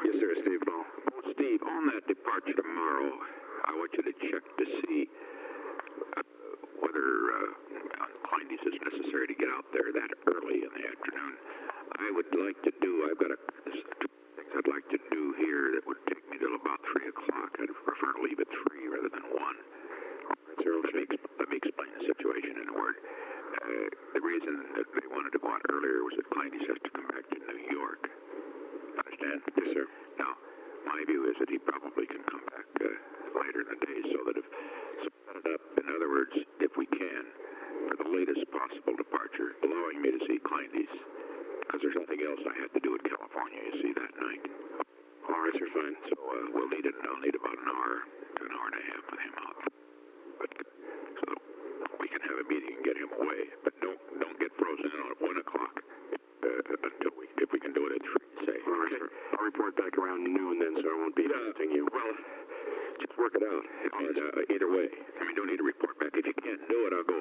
Yes, sir, Steve Ball. Oh, Steve, on that departure tomorrow, I want you to check to see whether Kleindienst is necessary to get out there that early in the afternoon. I would like to do, I've got two things I'd like to do here that would take me till about 3 o'clock. I'd prefer to leave at 3 rather than 1. Let me explain the situation in a word. The reason that they wanted to go out earlier was that Kleindienst has to come back to New York. Understand? Yes, sir. Now, my view is that he probably can come back later in the day, so that if set it up, in other words, if we can, for the latest possible departure, allowing me to see Kleindienst, because there's nothing else I had to do in California, you see, that night. All right, sir, fine. So I'll need about an hour to an hour and a half with him out. But so we can have a meeting and get him away, but don't get frozen in on at 1 o'clock until if we can do it at 3, say. All right, sir. I'll report back around noon then, so I won't be visiting you. Well, just work it out. And either way, I mean, don't need to report back. If you can't do it, I'll go